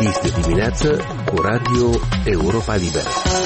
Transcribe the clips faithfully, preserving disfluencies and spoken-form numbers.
Este dimineață cu Radio Europa Liberă.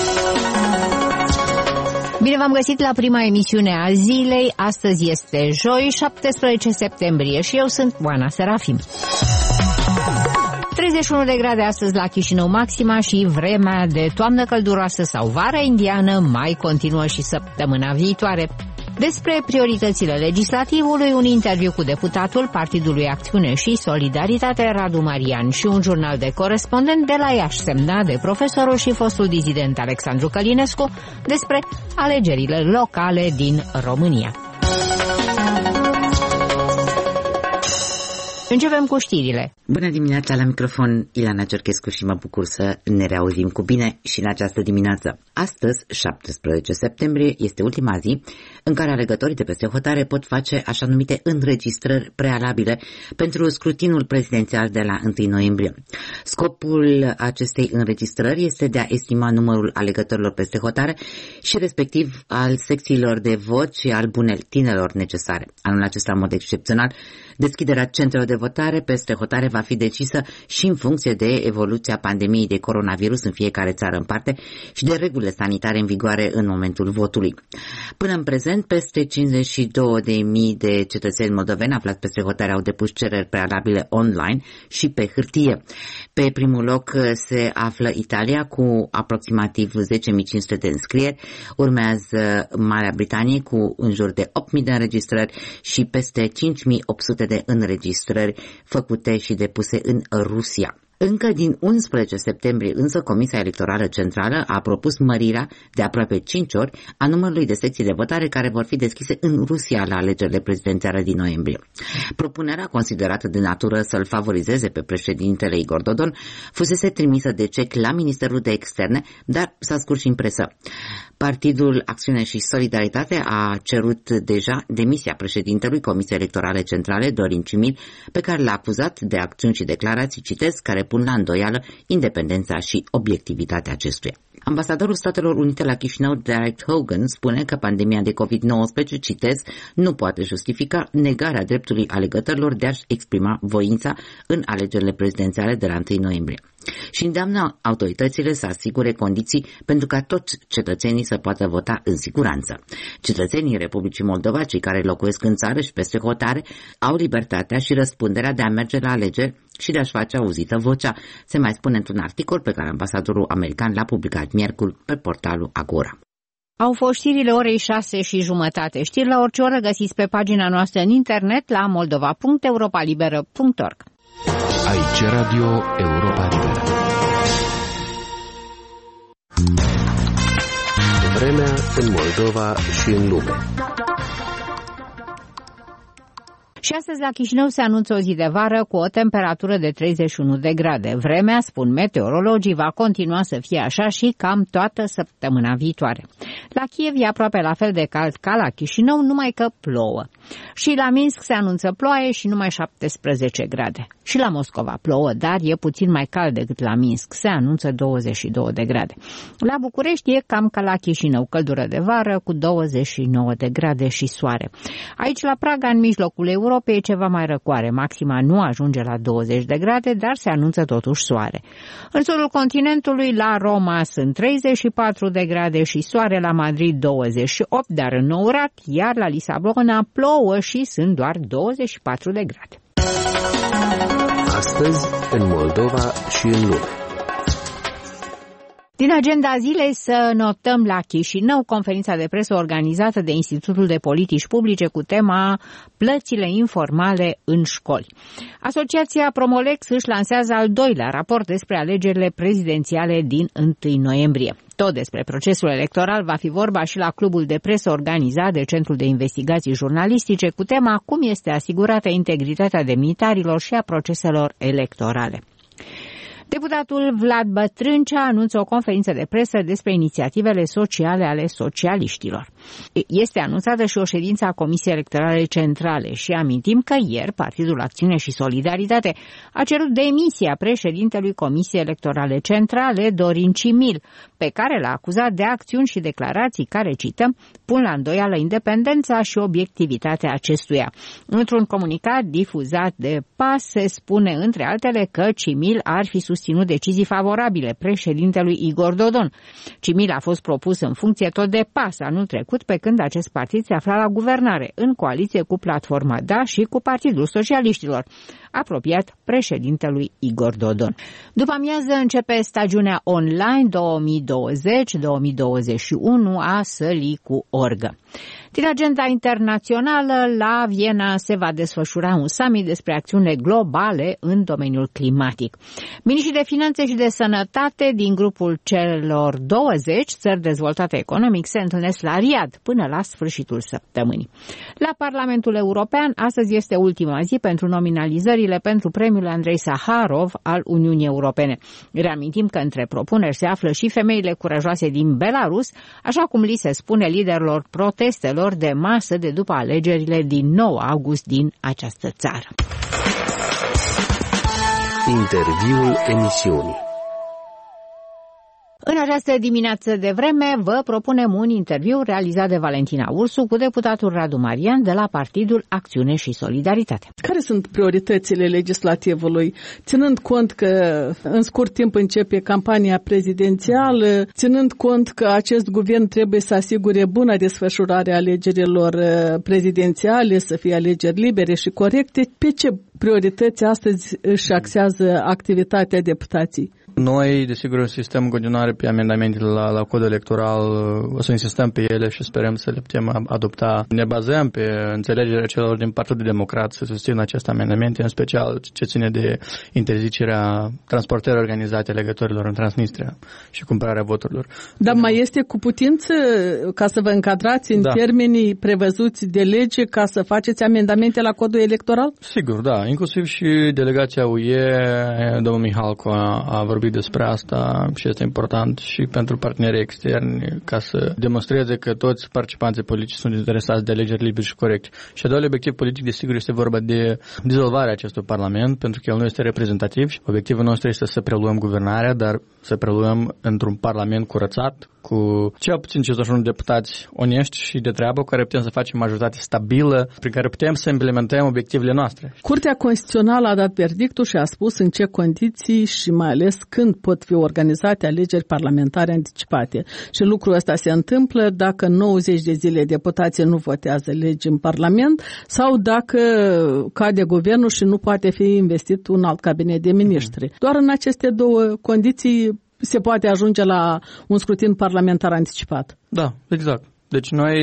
Bine v-am găsit la prima emisiune a zilei. Astăzi este joi, șaptesprezece septembrie și eu sunt Oana Serafim. treizeci și unu de grade astăzi la Chișinău maxima și vremea de toamnă călduroasă sau vară indiană mai continuă și săptămâna viitoare. Despre prioritățile legislativului, un interviu cu deputatul Partidului Acțiune și Solidaritate Radu Marian și un jurnal de corespondent de la Iași semnat de profesorul și fostul dizident Alexandru Călinescu despre alegerile locale din România. Începem cu știrile. Bună dimineața, la microfon Ileana Cerchescu și mă bucur să ne reauzim cu bine și în această dimineață. Astăzi, șaptesprezece septembrie, este ultima zi în care alegătorii de peste hotare pot face așa numite înregistrări prealabile pentru scrutinul prezidențial de la întâi noiembrie. Scopul acestei înregistrări este de a estima numărul alegătorilor peste hotare și respectiv al secțiilor de vot și al buletinelor necesare. Anul acesta, în mod excepțional, deschiderea centrelor de votare peste hotare va fi decisă și în funcție de evoluția pandemiei de coronavirus în fiecare țară în parte și de regulile sanitare în vigoare în momentul votului. Până în prezent, peste cincizeci și două de mii de cetățeni moldoveni aflați peste hotare au depus cereri prealabile online și pe hârtie. Pe primul loc se află Italia cu aproximativ zece mii cinci sute de înscrieri, urmează Marea Britanie cu în jur de opt mii de înregistrări și peste cinci mii opt sute de înregistrări făcute și depuse în Rusia. Încă din unsprezece septembrie însă Comisia Electorală Centrală a propus mărirea de aproape cinci ori a numărului de secții de votare care vor fi deschise în Rusia la alegerile prezidențiale din noiembrie. Propunerea, considerată de natură să-l favorizeze pe președintele Igor Dodon, fusese trimisă de cec la Ministerul de Externe, dar s-a scurs și în presă. Partidul Acțiune și Solidaritate a cerut deja demisia președintelui Comisiei Electorale Centrale, Dorin Cimil, pe care l-a acuzat de acțiuni și declarații, citesc, care pun la îndoială independența și obiectivitatea acestuia. Ambasadorul Statelor Unite la Chișinău, Derek Hogan, spune că pandemia de covid nouăsprezece, citez, nu poate justifica negarea dreptului alegătorilor de a-și exprima voința în alegerile prezidențiale de la întâi noiembrie. Și îndeamnă autoritățile să asigure condiții pentru ca toți cetățenii să poată vota în siguranță. Cetățenii Republicii Moldova, cei care locuiesc în țară și peste hotare, au libertatea și răspunderea de a merge la alegeri și de a-și face auzită vocea, se mai spune într-un articol pe care ambasadorul american l-a publicat miercuri pe portalul Agora. Au fost știrile orei șase și jumătate. Știri la orice oră găsiți pe pagina noastră în internet la moldova punct europa liberă punct org. Aici Radio Europa Liberă. Vremea în Moldova și în lume. Și astăzi la Chișinău se anunță o zi de vară cu o temperatură de treizeci și unu de grade. Vremea, spun meteorologii, va continua să fie așa și cam toată săptămâna viitoare. La Kiev e aproape la fel de cald ca la Chișinău, numai că plouă. Și la Minsk se anunță ploaie și numai șaptesprezece grade. Și la Moscova plouă, dar e puțin mai cald decât la Minsk, se anunță douăzeci și două de grade. La București e cam ca la Chișinău, căldură de vară cu douăzeci și nouă de grade și soare. Aici la Praga, în mijlocul Europei, e ceva mai răcoare. Maxima nu ajunge la douăzeci de grade, dar se anunță totuși soare. În sudul continentului, la Roma sunt treizeci și patru de grade și soare, la Madrid douăzeci și opt, dar înourat, iar la Lisabona plouă și sunt doar douăzeci și patru de grade. Astăzi, în Moldova și în lume. Din agenda zilei să notăm la Chișinău conferința de presă organizată de Institutul de Politici Publice cu tema Plățile informale în școli. Asociația Promolex își lansează al doilea raport despre alegerile prezidențiale din întâi noiembrie. Tot despre procesul electoral va fi vorba și la clubul de presă organizat de Centrul de Investigații Jurnalistice cu tema Cum este asigurată integritatea demnitarilor și a proceselor electorale. Deputatul Vlad Bătrâncea anunță o conferință de presă despre inițiativele sociale ale socialiștilor. Este anunțată și o ședință a Comisiei Electorale Centrale și amintim că ieri Partidul Acțiune și Solidaritate a cerut demisia președintelui Comisiei Electorale Centrale, Dorin Cimil, pe care l-a acuzat de acțiuni și declarații care, cităm, pun la îndoială independența și obiectivitatea acestuia. Într-un comunicat difuzat de P A S se spune, între altele, că Cimil ar fi susținut susținut decizii favorabile președintelui Igor Dodon. Cimil a fost propus în funcție tot de P A S anul trecut, pe când acest partid se afla la guvernare, în coaliție cu Platforma Da și cu Partidul Socialiștilor, apropiat președintelui Igor Dodon. După amiază începe stagiunea online două mii douăzeci două mii douăzeci și unu a Sălii cu Orgă. Din agenda internațională, la Viena se va desfășura un summit despre acțiunile globale în domeniul climatic. Miniștrii de finanțe și de sănătate din grupul celor douăzeci țări dezvoltate economic se întâlnesc la Riad până la sfârșitul săptămânii. La Parlamentul European, astăzi este ultima zi pentru nominalizările pentru premiul Andrei Saharov al Uniunii Europene. Reamintim că între propuneri se află și femeile curajoase din Belarus, așa cum li se spune liderilor protestelor de masă de după alegerile din nouă august din această țară. Interviul emisiunii. În această dimineață de vreme vă propunem un interviu realizat de Valentina Ursu cu deputatul Radu Marian de la Partidul Acțiune și Solidaritate. Care sunt prioritățile legislativului, ținând cont că în scurt timp începe campania prezidențială, ținând cont că acest guvern trebuie să asigure buna desfășurare a alegerilor prezidențiale, să fie alegeri libere și corecte, pe ce priorități astăzi își axează activitatea deputații? Noi, desigur, insistăm în continuare pe amendamentele la, la codul electoral, o să insistăm pe ele și sperăm să le putem adopta. Ne bazăm pe înțelegerea celor din Partidul Democrat să susțină aceste amendamente, în special ce ține de interzicerea transportării organizate a legătorilor în Transnistria și cumpărarea voturilor. Dar mai este cu putință ca să vă încadrați în da. termenii prevăzuți de lege ca să faceți amendamente la codul electoral? Sigur, da. Inclusiv și delegația U E, domnul Mihalco a, a vorbit despre asta și este important și pentru partenerii externi ca să demonstreze că toți participanții politici sunt interesați de alegeri libere și corecte. Și a doilea obiectiv politic, desigur, este vorba de dizolvarea acestui parlament, pentru că el nu este reprezentativ și obiectivul nostru este să preluăm guvernarea, dar să preluăm într-un parlament curățat, cu cel puțin cincizeci și unu deputați onești și de treabă, cu care putem să facem majoritate stabilă, prin care putem să implementăm obiectivele noastre. Curtea Constituțională a dat verdictul și a spus în ce condiții și mai ales când pot fi organizate alegeri parlamentare anticipate. Și lucrul ăsta se întâmplă dacă nouăzeci de zile deputații nu votează legi în Parlament sau dacă cade guvernul și nu poate fi investit un alt cabinet de miniștri. Mm-hmm. Doar în aceste două condiții se poate ajunge la un scrutin parlamentar anticipat. Da, exact. Deci noi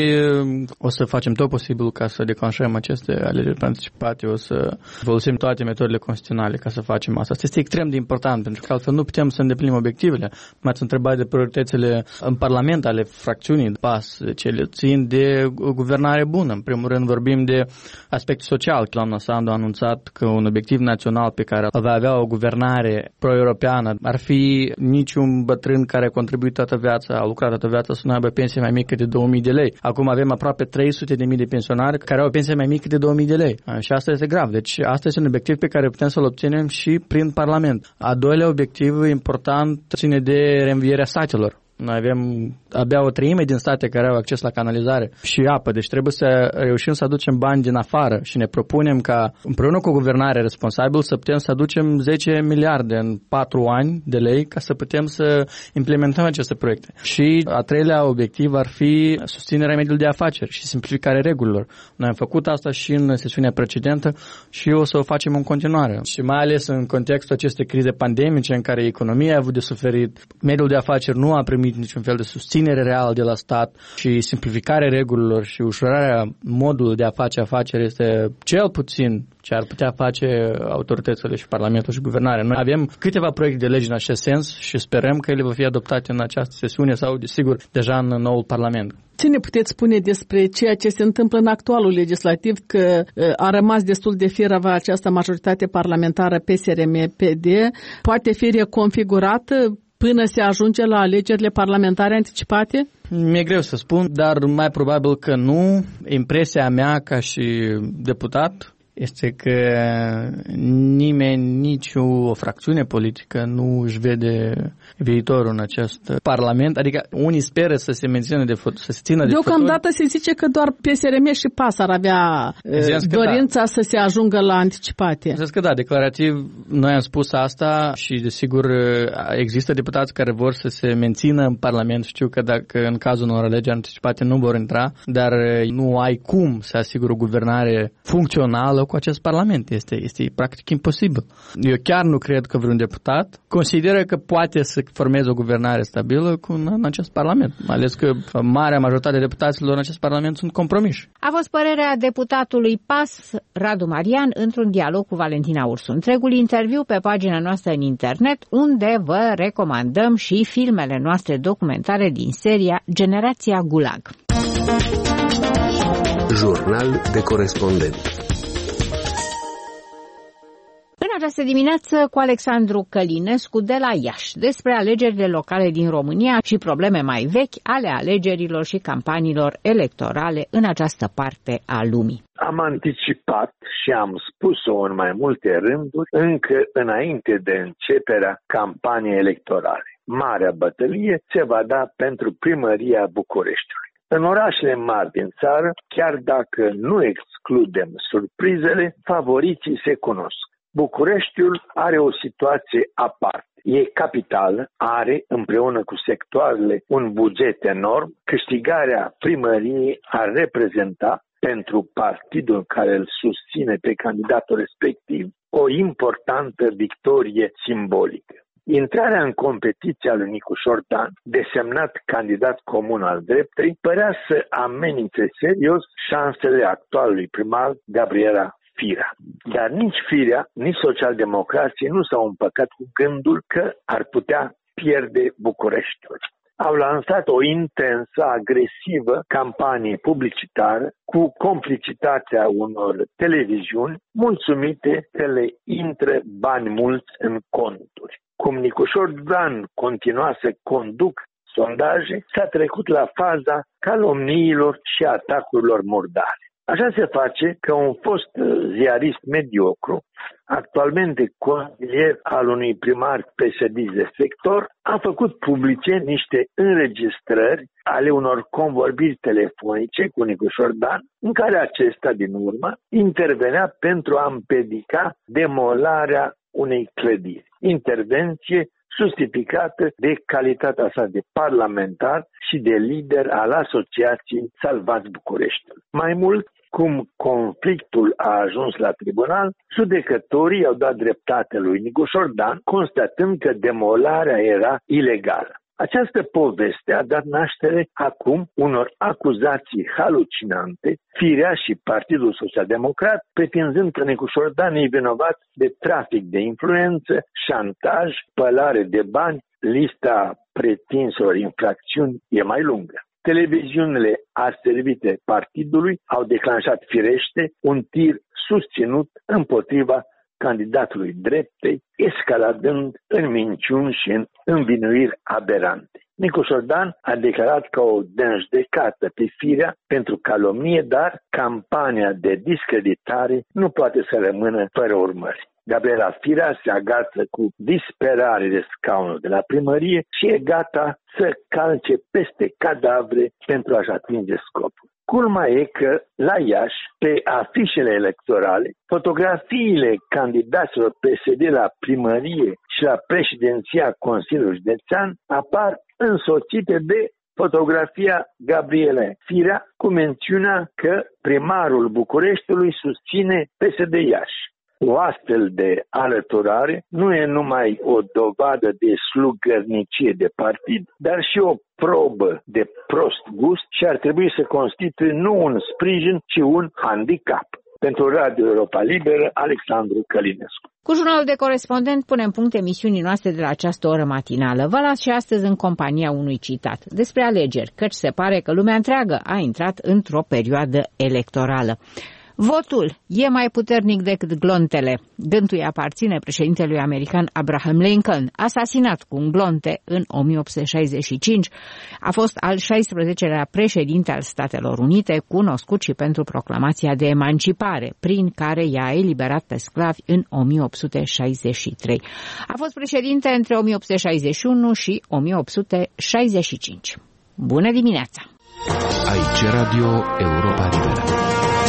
o să facem tot posibil ca să declanșăm aceste alegeri anticipate, o să folosim toate metodele constituționale ca să facem asta. Asta este extrem de important, pentru că altfel nu putem să îndeplinim obiectivele. M-ați întrebat de prioritățile în Parlament ale fracțiunii P A S, cele țin de guvernare bună. În primul rând vorbim de aspectul social. Doamna Sandu a anunțat că un obiectiv național pe care va avea o guvernare pro-europeană ar fi niciun bătrân care a contribuit toată viața, a lucrat toată viața să nu aibă pensie mai mică de două mii de lei. Acum avem aproape trei sute de mii de pensionari care au o pensie mai mică de două mii de lei. Și asta este grav. Deci asta este un obiectiv pe care putem să-l obținem și prin Parlament. A doilea obiectiv important ține de reînvierea satelor. Noi avem abia o treime din state care au acces la canalizare și apă, deci trebuie să reușim să aducem bani din afară și ne propunem ca împreună cu guvernarea responsabil să putem să aducem zece miliarde în patru ani de lei ca să putem să implementăm aceste proiecte. Și a treilea obiectiv ar fi susținerea mediului de afaceri și simplificarea regulilor. Noi am făcut asta și în sesiunea precedentă și o să o facem în continuare. Și mai ales în contextul acestei crize pandemice în care economia a avut de suferit, mediul de afaceri nu a primit niciun fel de susținere reală de la stat și simplificarea regulilor și ușurarea modului de a face afaceri este cel puțin ce ar putea face autoritățile și Parlamentul și Guvernarea. Noi avem câteva proiecte de lege în acest sens și sperăm că ele vor fi adoptate în această sesiune sau, desigur, deja în noul Parlament. Ce ne puteți spune despre ceea ce se întâmplă în actualul legislativ, că a rămas destul de firavă această majoritate parlamentară P S R M P D? Poate fi reconfigurată până se ajunge la alegerile parlamentare anticipate? Mi-e greu să spun, dar mai probabil că nu. Impresia mea ca și deputat este că nimeni, nici o fracțiune politică nu își vede viitorul în acest parlament. Adică unii speră să se mențină de fut, să se țină de Deocamdată se zice că doar P S R M și P A S ar avea dorința da. să se ajungă la anticipate. Zic că da, declarativ noi am spus asta și desigur există deputați care vor să se mențină în Parlament. Știu că dacă în cazul unor alegeri anticipate nu vor intra, dar nu ai cum să asiguri o guvernare funcțională cu acest Parlament. Este, este practic imposibil. Eu chiar nu cred că vreun deputat consideră că poate să formeze o guvernare stabilă cu, în acest Parlament, mai ales că marea majoritate de deputaților în acest Parlament sunt compromiși. A fost părerea deputatului P A S, Radu Marian, într-un dialog cu Valentina Ursu. Întregul interviu pe pagina noastră în internet, unde vă recomandăm și filmele noastre documentare din seria Generația Gulag. Jurnal de corespondent. În această dimineață cu Alexandru Călinescu de la Iași despre alegerile locale din România și probleme mai vechi ale alegerilor și campaniilor electorale în această parte a lumii. Am anticipat și am spus-o în mai multe rânduri încă înainte de începerea campaniei electorale. Marea bătălie se va da pentru primăria Bucureștiului. În orașele mari din țară, chiar dacă nu excludem surprizele, favoriții se cunosc. Bucureștiul are o situație aparte. E capitală, are, împreună cu sectoarele, un buget enorm. Câștigarea primăriei ar reprezenta, pentru partidul care îl susține pe candidatul respectiv, o importantă victorie simbolică. Intrarea în competiția lui Nicu Șordan, desemnat candidat comun al dreptei, părea să amenințe serios șansele actualului primar Gabriela Firea. Dar nici Firea, nici socialdemocrații nu s-au împăcat cu gândul că ar putea pierde Bucureștiul. Au lansat o intensă, agresivă campanie publicitară cu complicitatea unor televiziuni mulțumite că le intră bani mulți în conturi. Cum Nicu Șordan continua să conduc sondaje, s-a trecut la faza calomniilor și atacurilor murdare. Așa se face că un fost ziarist mediocru, actualmente consilier al unui primar P S D de sector, a făcut publice niște înregistrări ale unor convorbiri telefonice cu Nicu Șordan, în care acesta, din urmă, intervenea pentru a împiedica demolarea unei clădiri. Intervenție justificată de calitatea sa de parlamentar și de lider al Asociației Salvați Bucureștiul. Mai mult, cum conflictul a ajuns la tribunal, judecătorii au dat dreptate lui Nicu Șordan, constatând că demolarea era ilegală. Această poveste a dat naștere acum unor acuzații halucinante, Firea și Partidul Social-Democrat, pretinzând că Nicu Șordan e vinovat de trafic de influență, șantaj, spălare de bani. Lista pretinselor infracțiuni e mai lungă. Televiziunile aservite partidului au declanșat firește un tir susținut împotriva candidatului dreptei, escaladând în minciuni și în învinuiri aberante. Nicu Șordan a declarat că o dejudecată pe Firea pentru calomnie, dar campania de discreditare nu poate să rămână fără urmări. Gabriela Firea se agață cu disperare de scaunul de la primărie și e gata să calce peste cadavre pentru a-și atinge scopul. Culmea e că, la Iași, pe afișele electorale, fotografiile candidaților P S D la primărie și la președinția Consiliului Județean apar însoțite de fotografia Gabrielei Firea cu mențiunea că primarul Bucureștiului susține P S D Iași. O astfel de alăturare nu e numai o dovadă de slugărnicie de partid, dar și o probă de prost gust și ar trebui să constituie nu un sprijin, ci un handicap. Pentru Radio Europa Liberă, Alexandru Călinescu. Cu jurnalul de corespondent punem punct emisiunii noastre de la această oră matinală. Vă las și astăzi în compania unui citat despre alegeri, căci se pare că lumea întreagă a intrat într-o perioadă electorală. Votul e mai puternic decât glontele. Gântul îi aparține președintelui american Abraham Lincoln, asasinat cu un glonte în o mie opt sute șaizeci și cinci. A fost al șaisprezecelea președinte al Statelor Unite, cunoscut și pentru proclamația de emancipare, prin care i-a eliberat pe sclavi în o mie opt sute șaizeci și trei. A fost președinte între o mie opt sute șaizeci și unu și o mie opt sute șaizeci și cinci. Bună dimineața! Aici Radio Europa Liberă.